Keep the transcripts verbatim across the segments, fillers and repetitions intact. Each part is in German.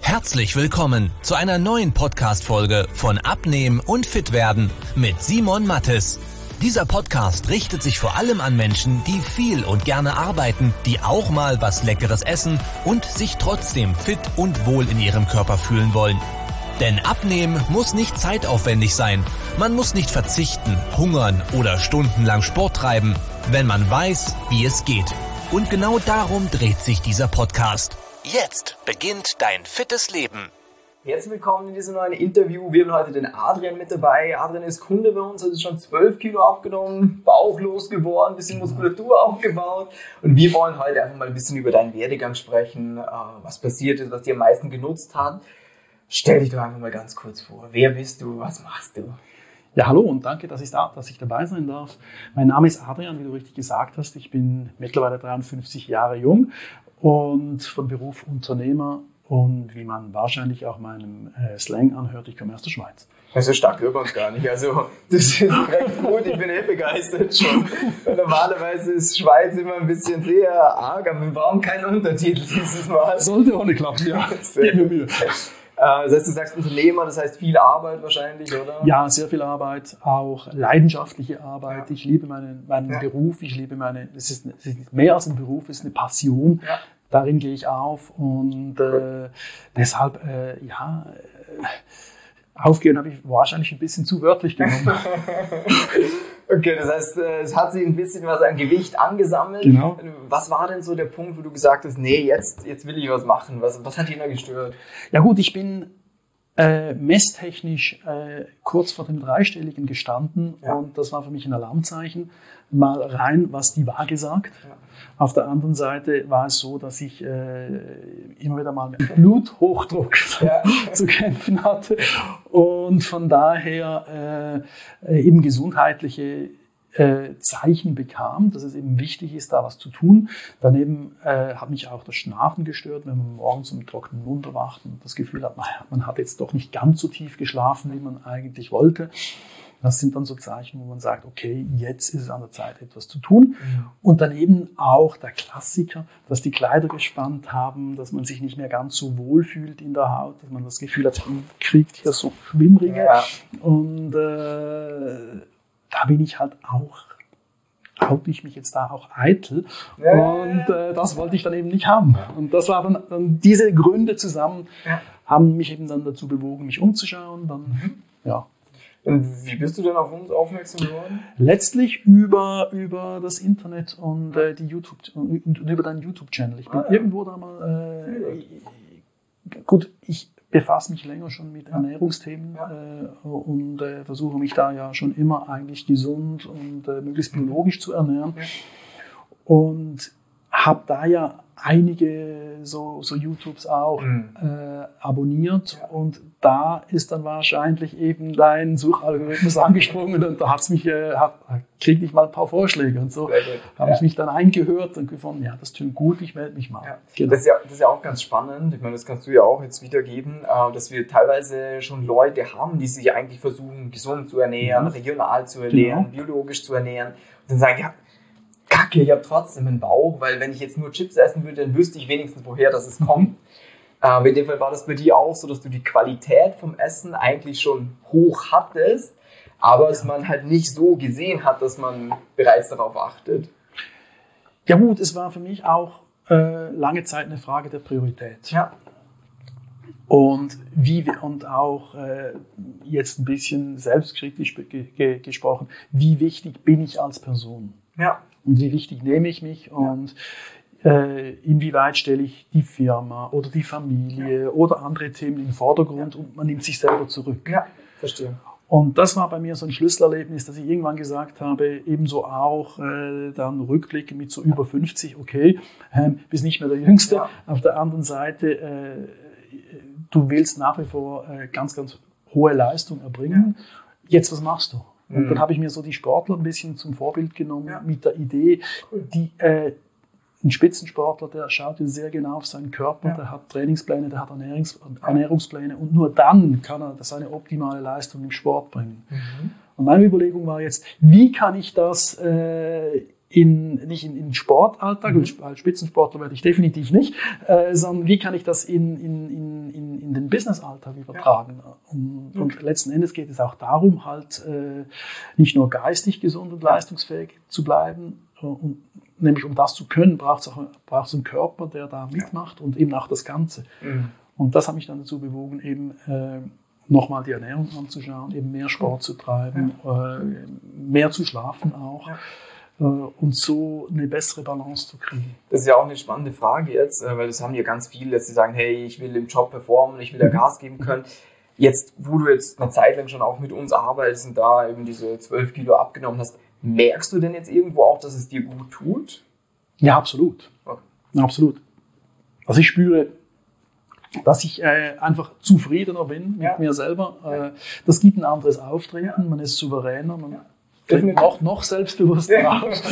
Herzlich willkommen zu einer neuen Podcast-Folge von Abnehmen und Fitwerden mit Simon Mattes. Dieser Podcast richtet sich vor allem an Menschen, die viel und gerne arbeiten, die auch mal was Leckeres essen und sich trotzdem fit und wohl in ihrem Körper fühlen wollen. Denn Abnehmen muss nicht zeitaufwendig sein. Man muss nicht verzichten, hungern oder stundenlang Sport treiben, wenn man weiß, wie es geht. Und genau darum dreht sich dieser Podcast. Jetzt beginnt dein fittes Leben. Herzlich willkommen in diesem neuen Interview. Wir haben heute den Adrian mit dabei. Adrian ist Kunde bei uns, hat schon zwölf Kilo abgenommen, bauchlos geworden, ein bisschen Muskulatur aufgebaut. Und wir wollen heute einfach mal ein bisschen über deinen Werdegang sprechen, was passiert ist, was dir am meisten genutzt hat. Stell dich doch einfach mal ganz kurz vor. Wer bist du? Was machst du? Ja, hallo und danke, dass ich, da, dass ich dabei sein darf. Mein Name ist Adrian, wie du richtig gesagt hast. Ich bin mittlerweile dreiundfünfzig Jahre jung und von Beruf Unternehmer und wie man wahrscheinlich auch meinem äh, Slang anhört, ich komme aus der Schweiz. So stark hört man es gar nicht. Also, das ist recht gut, ich bin eh begeistert schon. Normalerweise ist Schweiz immer ein bisschen sehr arg, aber wir brauchen keinen Untertitel dieses Mal. Sollte auch nicht klappen, ja. Sehr Mühe. Das heißt, du sagst Unternehmer, das heißt viel Arbeit wahrscheinlich, oder? Ja, sehr viel Arbeit, auch leidenschaftliche Arbeit. Ja. Ich liebe meinen, meinen ja. Beruf, ich liebe meine, es ist, es ist mehr als ein Beruf, es ist eine Passion. Ja. Darin gehe ich auf und äh, deshalb, äh, ja, äh, aufgehen habe ich wahrscheinlich ein bisschen zu wörtlich genommen. Okay, das heißt, es hat sich ein bisschen was an Gewicht angesammelt. Genau. Was war denn so der Punkt, wo du gesagt hast, nee, jetzt, jetzt will ich was machen? Was, was hat dich da gestört? Ja gut, ich bin äh, messtechnisch äh, kurz vor dem Dreistelligen gestanden ja. und das war für mich ein Alarmzeichen. Mal rein, was die Waage sagt. Ja. Auf der anderen Seite war es so, dass ich äh, immer wieder mal mit Bluthochdruck ja. zu kämpfen hatte und von daher äh, eben gesundheitliche äh, Zeichen bekam, dass es eben wichtig ist, da was zu tun. Daneben äh, hat mich auch das Schlafen gestört, wenn man morgens mit trockenen Mund erwacht und das Gefühl hat, naja, man hat jetzt doch nicht ganz so tief geschlafen, wie man eigentlich wollte. Das sind dann so Zeichen, wo man sagt, okay, jetzt ist es an der Zeit, etwas zu tun. Mhm. Und daneben auch der Klassiker, dass die Kleider gespannt haben, dass man sich nicht mehr ganz so wohl fühlt in der Haut, dass man das Gefühl hat, man kriegt hier so Schwimmringe. Ja. Und äh, da bin ich halt auch, haute ich mich jetzt da auch eitel. Ja. Und äh, das wollte ich dann eben nicht haben. Und das waren dann, dann diese Gründe zusammen, ja. haben mich eben dann dazu bewogen, mich umzuschauen. Dann, mhm. ja. Und wie bist du denn auf uns aufmerksam geworden? Letztlich über, über das Internet und äh, die YouTube und, und über deinen YouTube-Channel. Ich bin ah, ja. irgendwo da mal, äh, gut, ich befasse mich länger schon mit Ernährungsthemen ja. äh, und äh, versuche mich da ja schon immer eigentlich gesund und äh, möglichst biologisch zu ernähren. Ja. Und habe da ja einige so, so YouTubes auch mhm. äh, abonniert ja. und da ist dann wahrscheinlich eben dein Suchalgorithmus angesprungen und da hat's mich, äh, hat, kriegte ich mal ein paar Vorschläge und so habe ja. ich mich dann eingehört und gefunden, ja, das klingt gut, ich melde mich mal. Ja. Genau. Das, ist ja, das ist ja auch ganz spannend, ich meine, das kannst du ja auch jetzt wiedergeben, äh, dass wir teilweise schon Leute haben, die sich eigentlich versuchen, gesund zu ernähren, mhm. regional zu ernähren, genau. biologisch zu ernähren und dann sagen, ja, Kacke, ich habe trotzdem einen Bauch, weil wenn ich jetzt nur Chips essen würde, dann wüsste ich wenigstens, woher das es kommt. Aber in dem Fall war das bei dir auch so, dass du die Qualität vom Essen eigentlich schon hoch hattest, aber es man halt nicht so gesehen hat, dass man bereits darauf achtet. Ja gut, es war für mich auch äh, lange Zeit eine Frage der Priorität. Ja. Und wie wir, und auch äh, jetzt ein bisschen selbstkritisch ge- ge- gesprochen, wie wichtig bin ich als Person? Ja. Und wie wichtig nehme ich mich und äh, inwieweit stelle ich die Firma oder die Familie ja. oder andere Themen in den Vordergrund ja. und man nimmt sich selber zurück. Ja, verstehe. Und das war bei mir so ein Schlüsselerlebnis, dass ich irgendwann gesagt habe, ebenso auch äh, dann rückblickend mit so über fünfzig, okay, äh, bist nicht mehr der Jüngste. Ja. Auf der anderen Seite, äh, du willst nach wie vor äh, ganz, ganz hohe Leistung erbringen. Ja. Jetzt, was machst du? Und dann habe ich mir so die Sportler ein bisschen zum Vorbild genommen ja. mit der Idee, die, äh, ein Spitzensportler, der schaut sehr genau auf seinen Körper, ja. der hat Trainingspläne, der hat Ernährungs- Ernährungspläne und nur dann kann er seine optimale Leistung im Sport bringen. Mhm. Und meine Überlegung war jetzt, wie kann ich das äh, in, nicht in den Sportalltag, mhm. als Spitzensportler werde ich definitiv nicht, äh, sondern wie kann ich das in, in, in, in, in den Business-Alltag übertragen. Ja. Und, und okay. letzten Endes geht es auch darum, halt äh, nicht nur geistig gesund und leistungsfähig zu bleiben, und, nämlich um das zu können, braucht es auch braucht's einen Körper, der da mitmacht und eben auch das Ganze. Mhm. Und das hat mich dann dazu bewogen, eben äh, nochmal die Ernährung anzuschauen, eben mehr Sport zu treiben, ja. äh, mehr zu schlafen auch. Ja. Und so eine bessere Balance zu kriegen. Das ist ja auch eine spannende Frage jetzt, weil das haben ja ganz viele, dass sie sagen, hey, ich will im Job performen, ich will da Gas geben können. Jetzt, wo du jetzt eine Zeit lang schon auch mit uns arbeitest und da eben diese zwölf Kilo abgenommen hast, merkst du denn jetzt irgendwo auch, dass es dir gut tut? Ja, absolut. Okay. Absolut. Also ich spüre, dass ich äh, einfach zufriedener bin mit ja. mir selber. Äh, das gibt ein anderes Auftreten, man ist souveräner, man ja. Noch, noch selbstbewusster ja. aus.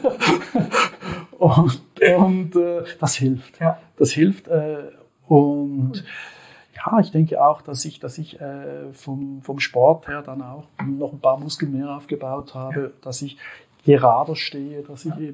und und äh, das hilft. Ja. Das hilft. Äh, und ja, ich denke auch, dass ich, dass ich äh, vom, vom Sport her dann auch noch ein paar Muskeln mehr aufgebaut habe, ja. dass ich gerader stehe, dass ich ja.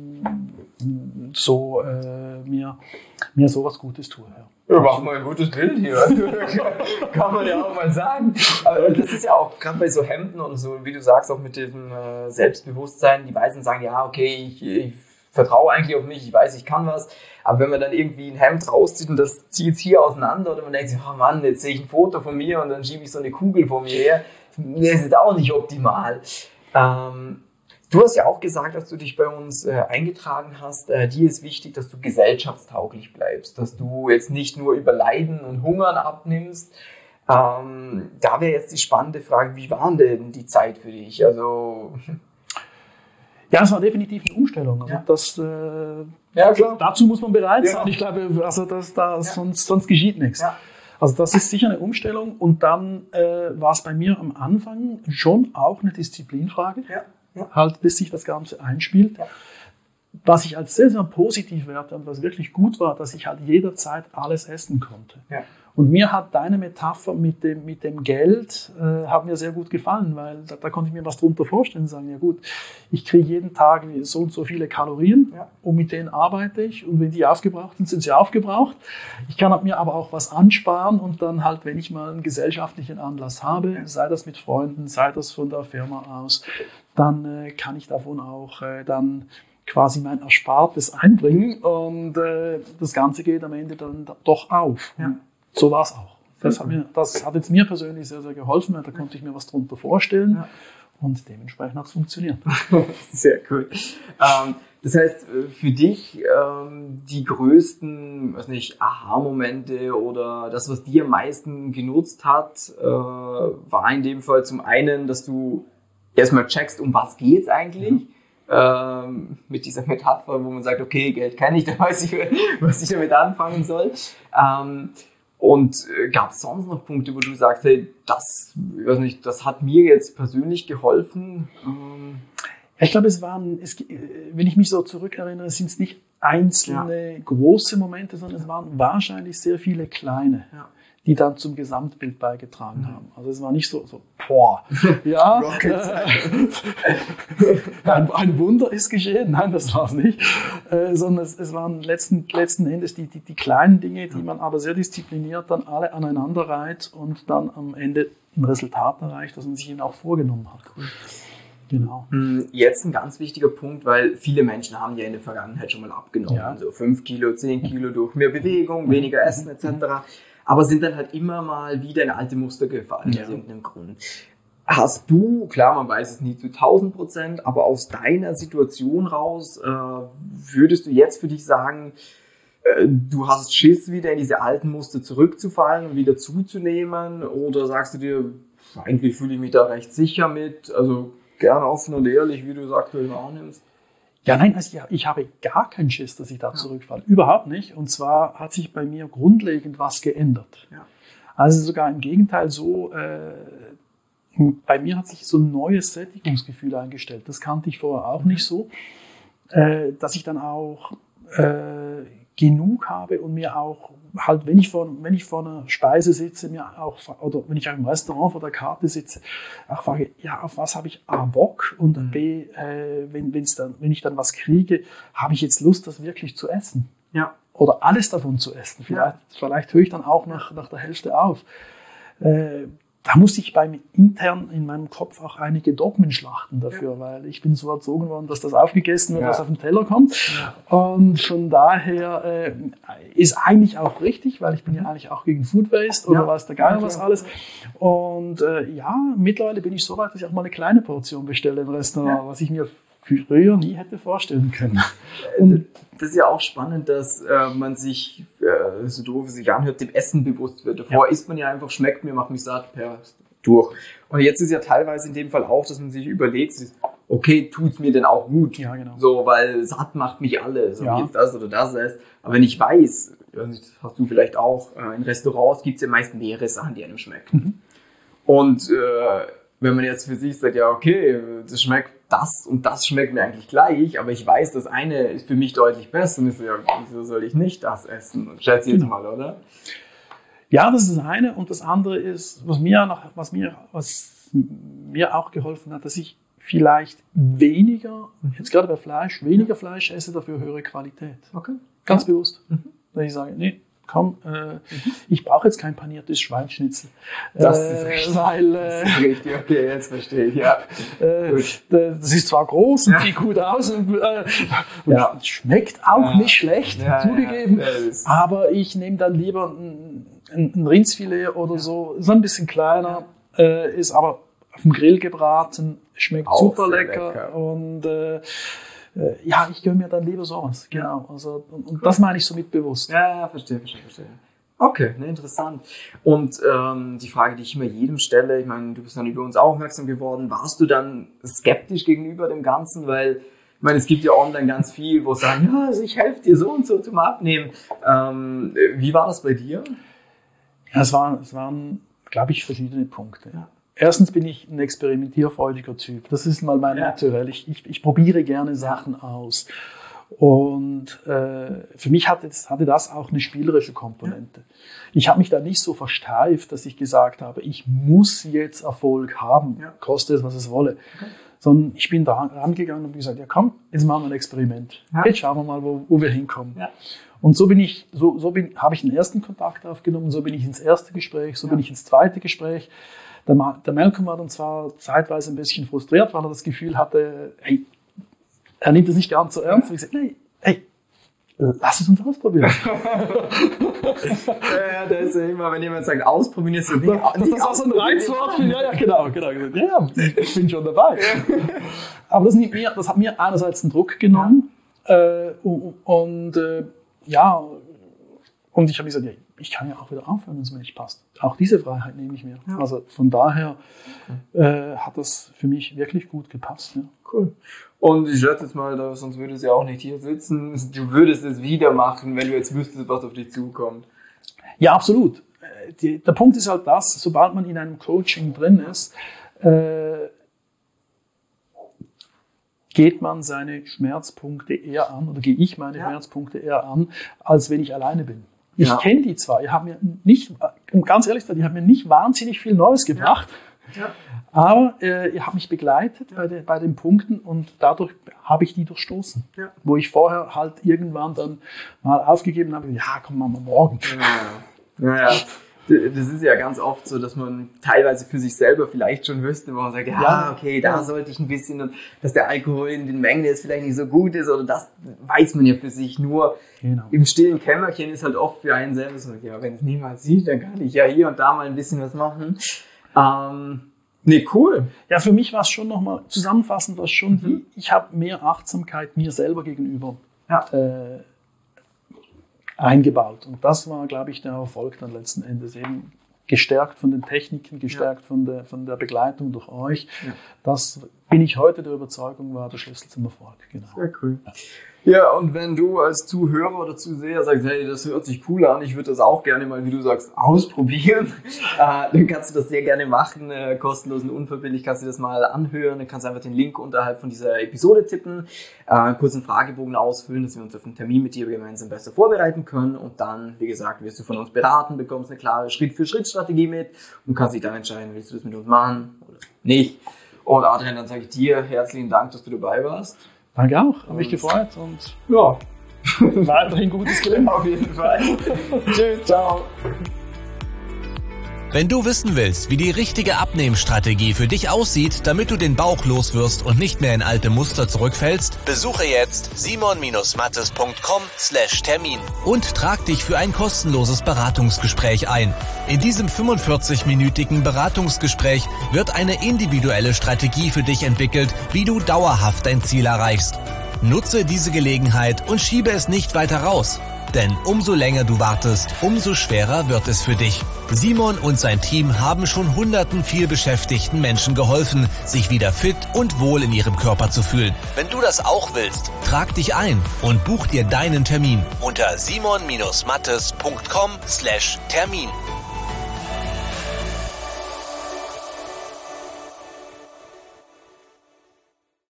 eben so äh, mir, mir sowas Gutes tue. Ja. Ja, mach mal ein gutes Bild hier. Kann man ja auch mal sagen. Aber das ist ja auch gerade bei so Hemden und so, wie du sagst, auch mit diesem äh, Selbstbewusstsein. Die meisten sagen, ja, okay, ich, ich vertraue eigentlich auf mich, ich weiß, ich kann was. Aber wenn man dann irgendwie ein Hemd rauszieht und das zieht es hier auseinander oder man denkt sich, oh Mann, jetzt sehe ich ein Foto von mir und dann schiebe ich so eine Kugel vor mir her. Das ist auch nicht optimal. Ähm, Du hast ja auch gesagt, dass du dich bei uns äh, eingetragen hast. Äh, dir ist wichtig, dass du gesellschaftstauglich bleibst, dass du jetzt nicht nur über Leiden und Hungern abnimmst. Ähm, da wäre jetzt die spannende Frage, wie war denn die Zeit für dich? Also ja, es war definitiv eine Umstellung. Also ja. das, äh, ja, klar. Dazu muss man bereit ja. sein. Ich glaube, also das, da, ja. sonst, sonst geschieht nichts. Ja. Also das ist sicher eine Umstellung. Und dann äh, war es bei mir am Anfang schon auch eine Disziplinfrage. Ja. Ja. Halt, bis sich das Ganze einspielt. Ja. Was ich als sehr, sehr positiv werte und was wirklich gut war, dass ich halt jederzeit alles essen konnte. Ja. Und mir hat deine Metapher mit dem, mit dem Geld, äh, hat mir sehr gut gefallen, weil da, da konnte ich mir was drunter vorstellen und sagen, ja gut, ich kriege jeden Tag so und so viele Kalorien ja. und mit denen arbeite ich und wenn die aufgebraucht sind, sind sie aufgebraucht. Ich kann mir aber auch was ansparen und dann halt, wenn ich mal einen gesellschaftlichen Anlass habe, ja. sei das mit Freunden, sei das von der Firma aus, dann äh, kann ich davon auch äh, dann quasi mein Erspartes einbringen und äh, das Ganze geht am Ende dann doch auf. Ja. So war es auch. Das hat, mir, das hat jetzt mir persönlich sehr, sehr geholfen, weil da konnte ich mir was drunter vorstellen ja. und dementsprechend hat es funktioniert. Sehr cool. Ähm, das heißt, für dich ähm, die größten, weiß nicht, Aha-Momente oder das, was dir am meisten genutzt hat, äh, war in dem Fall zum einen, dass du erstmal checkst, um was geht's eigentlich. Mhm. Ähm, mit dieser Metapher, wo man sagt, okay, Geld kenne ich, da weiß ich, was ich damit anfangen soll. Ähm, und äh, gab es sonst noch Punkte, wo du sagst, hey, das, ich weiß nicht, das hat mir jetzt persönlich geholfen? Ähm, ich glaube, es waren, es, wenn ich mich so zurückerinnere, sind es nicht einzelne ja. große Momente, sondern es waren wahrscheinlich sehr viele kleine. Ja. die dann zum Gesamtbild beigetragen mhm. haben. Also es war nicht so, so boah, ja, äh, ein, ein Wunder ist geschehen. Nein, das war es nicht. Äh, sondern es, es waren letzten, letzten Endes die, die, die kleinen Dinge, die man aber sehr diszipliniert dann alle aneinander reiht und dann am Ende ein Resultat erreicht, das man sich eben auch vorgenommen hat. Cool. Genau. Jetzt ein ganz wichtiger Punkt, weil viele Menschen haben ja in der Vergangenheit schon mal abgenommen. Ja. So fünf Kilo, zehn Kilo durch mehr Bewegung, weniger Essen et cetera. Aber sind dann halt immer mal wieder in alte Muster gefallen, ja. aus irgendeinem Grund. Hast du, klar, man weiß es nie zu tausend Prozent, aber aus deiner Situation raus, äh, würdest du jetzt für dich sagen, äh, du hast Schiss, wieder in diese alten Muster zurückzufallen und wieder zuzunehmen? Oder sagst du dir, eigentlich fühle ich mich da recht sicher mit, also gerne offen und ehrlich, wie du es aktuell wahrnimmst? Ja, nein, also ich, ich habe gar keinen Schiss, dass ich da zurückfalle. Überhaupt nicht. Und zwar hat sich bei mir grundlegend was geändert. Ja. Also sogar im Gegenteil so, äh, bei mir hat sich so ein neues Sättigungsgefühl eingestellt. Das kannte ich vorher auch nicht so. Äh, dass ich dann auch äh, genug habe und mir auch halt, wenn ich vor, wenn ich vor einer Speise sitze, mir auch, oder wenn ich auch im Restaurant vor der Karte sitze, auch frage, ja, auf was habe ich A, Bock und mhm. B, äh, wenn, wenn's dann, wenn ich dann was kriege, habe ich jetzt Lust, das wirklich zu essen? Ja. oder alles davon zu essen. Vielleicht, ja. vielleicht höre ich dann auch nach, nach der Hälfte auf. Äh, da musste ich bei mir intern in meinem Kopf auch einige Dogmen schlachten dafür, ja. weil ich bin so erzogen worden, dass das aufgegessen wird, ja. was auf den Teller kommt. Ja. Und von daher äh, ist eigentlich auch richtig, weil ich bin ja eigentlich auch gegen Food Waste oder ja. weiß der Geier was alles. Und äh, ja, mittlerweile bin ich so weit, dass ich auch mal eine kleine Portion bestelle im Restaurant, ja. was ich mir früher nie hätte vorstellen können. Und das ist ja auch spannend, dass äh, man sich, äh, so doof es sich anhört, dem Essen bewusst wird. Davor ja. isst man ja einfach, schmeckt mir, macht mich satt, per durch. Und jetzt ist ja teilweise in dem Fall auch, dass man sich überlegt, okay, tut's mir denn auch gut? Ja, genau. So, weil satt macht mich alles. Ja. Und jetzt das oder das ist. Aber wenn ich weiß, das hast du vielleicht auch, äh, in Restaurants gibt es ja meist mehrere Sachen, die einem schmecken. Mhm. Und äh, wenn man jetzt für sich sagt, ja, okay, das schmeckt, das und das schmeckt mir eigentlich gleich, aber ich weiß, das eine ist für mich deutlich besser, dann ist so, ja, wieso soll ich nicht das essen? Schätze jetzt genau. mal, oder? Ja, das ist das eine. Und das andere ist, was mir, noch, was mir, was mir auch geholfen hat, dass ich vielleicht weniger, jetzt gerade bei Fleisch, weniger Fleisch esse, dafür höhere Qualität. Okay. Ganz ja. bewusst. Mhm. Dass ich sage, nee, komm, äh, mhm. ich brauche jetzt kein paniertes Schweinsschnitzel. Das äh, ist richtig. Weil, äh, das ist richtig, okay, jetzt verstehe ich, ja. Äh, das ist zwar groß und ja. sieht gut aus und, äh, und ja. schmeckt auch ja. nicht schlecht, ja, zugegeben, ja. aber ich nehme dann lieber ein, ein, ein Rindsfilet oder ja. so, so ein bisschen kleiner, ja. äh, ist aber auf dem Grill gebraten, schmeckt auch super lecker, lecker und äh, ja, ich gönne mir dann lieber sowas, genau. Also, und, und das meine ich somit bewusst. Ja, ja, verstehe, verstehe, verstehe. Okay, ne, interessant. Und ähm, die Frage, die ich immer jedem stelle, ich meine, du bist dann über uns aufmerksam geworden, warst du dann skeptisch gegenüber dem Ganzen? Weil, ich meine, es gibt ja online ganz viel, wo sagen, ja, also ich helfe dir so und so zum Abnehmen. Ähm, wie war das bei dir? Ja, es waren, es waren, glaube ich, verschiedene Punkte. Ja. Erstens bin ich ein experimentierfreudiger Typ. Das ist mal mein ja. Naturell. Ich, ich, ich probiere gerne Sachen aus. Und äh, für mich hatte, hatte das auch eine spielerische Komponente. Ja. Ich habe mich da nicht so versteift, dass ich gesagt habe, ich muss jetzt Erfolg haben, ja. koste es, was es wolle. Okay. Sondern ich bin da rangegangen und gesagt, ja komm, jetzt machen wir ein Experiment. Ja. Jetzt schauen wir mal, wo, wo wir hinkommen. Ja. Und so bin ich, so, so bin, habe ich den ersten Kontakt aufgenommen, so bin ich ins erste Gespräch, so ja. bin ich ins zweite Gespräch. Der, der Malcolm war dann zwar zeitweise ein bisschen frustriert, weil er das Gefühl hatte, hey, er nimmt es nicht ganz so ernst. Und ich sagte, nee, hey, lass es uns ausprobieren. ja, das ist ja immer, wenn jemand sagt, ausprobieren, ist so nicht, das, nicht das ist auch so ein Reizwort. Ja, ja, genau, genau. Ja, ich bin schon dabei. Aber das, nimmt mir, das hat mir einerseits den Druck genommen. Ja. Äh, und und äh, ja, und ich habe gesagt, ja, ich kann ja auch wieder aufhören, wenn es mir nicht passt. Auch diese Freiheit nehme ich mir. Ja. Also von daher okay. äh, hat das für mich wirklich gut gepasst. Ja. Cool. Und ich schätze jetzt mal, sonst würdest du ja auch nicht hier sitzen. Du würdest es wieder machen, wenn du jetzt wüsstest, was auf dich zukommt. Ja, absolut. Die, der Punkt ist halt das, sobald man in einem Coaching drin ist, äh, geht man seine Schmerzpunkte eher an, oder gehe ich meine ja. Schmerzpunkte eher an, als wenn ich alleine bin. Ich ja. kenne die zwar, ihr habt mir nicht, um ganz ehrlich zu sein, die haben mir nicht wahnsinnig viel Neues gebracht, ja. Ja. aber äh, ihr habt mich begleitet ja. bei, de, bei den Punkten und dadurch habe ich die durchstoßen. Ja. Wo ich vorher halt irgendwann dann mal aufgegeben habe, ja, komm, machen wir morgen. Ja, ja. ja. Das ist ja ganz oft so, dass man teilweise für sich selber vielleicht schon wüsste, wo man sagt, ja, ja okay, da ja. sollte ich ein bisschen, und dass der Alkohol in den Mengen jetzt vielleicht nicht so gut ist, oder das weiß man ja für sich nur. Genau. Im stillen Kämmerchen ist halt oft für einen selber so, ja, wenn es niemand sieht, dann kann ich ja hier und da mal ein bisschen was machen. Ähm, nee, cool. Ja, für mich war es schon nochmal, zusammenfassend war es schon, mhm. die, ich habe mehr Achtsamkeit mir selber gegenüber ja. äh, eingebaut. Und das war, glaube ich, der Erfolg dann letzten Endes eben gestärkt von den Techniken, gestärkt ja. von der, von der Begleitung durch euch. Ja. Das bin ich heute der Überzeugung, war der Schlüssel zum Erfolg. Genau. Sehr cool. Ja. Ja, und wenn du als Zuhörer oder Zuseher sagst, hey, das hört sich cool an, ich würde das auch gerne mal, wie du sagst, ausprobieren, äh, dann kannst du das sehr gerne machen, äh, kostenlos und unverbindlich kannst du das mal anhören, dann kannst du einfach den Link unterhalb von dieser Episode tippen, äh, einen kurzen Fragebogen ausfüllen, dass wir uns auf einen Termin mit dir gemeinsam besser vorbereiten können und dann, wie gesagt, wirst du von uns beraten, bekommst eine klare Schritt-für-Schritt-Strategie mit und kannst dich dann entscheiden, willst du das mit uns machen oder nicht. Und Adrian, dann sage ich dir herzlichen Dank, dass du dabei warst. Danke auch, habe mich gefreut und ja, Weiterhin gutes Gelingen. Auf jeden Fall. Tschüss, ciao. Wenn du wissen willst, wie die richtige Abnehmstrategie für dich aussieht, damit du den Bauch loswirst und nicht mehr in alte Muster zurückfällst, besuche jetzt simon mattes punkt com slash Termin und trag dich für ein kostenloses Beratungsgespräch ein. In diesem fünfundvierzig-minütigen Beratungsgespräch wird eine individuelle Strategie für dich entwickelt, wie du dauerhaft dein Ziel erreichst. Nutze diese Gelegenheit und schiebe es nicht weiter raus. Denn umso länger du wartest, umso schwerer wird es für dich. Simon und sein Team haben schon hunderten vielbeschäftigten Menschen geholfen, sich wieder fit und wohl in ihrem Körper zu fühlen. Wenn du das auch willst, trag dich ein und buch dir deinen Termin unter simon mattes punkt com slash Termin.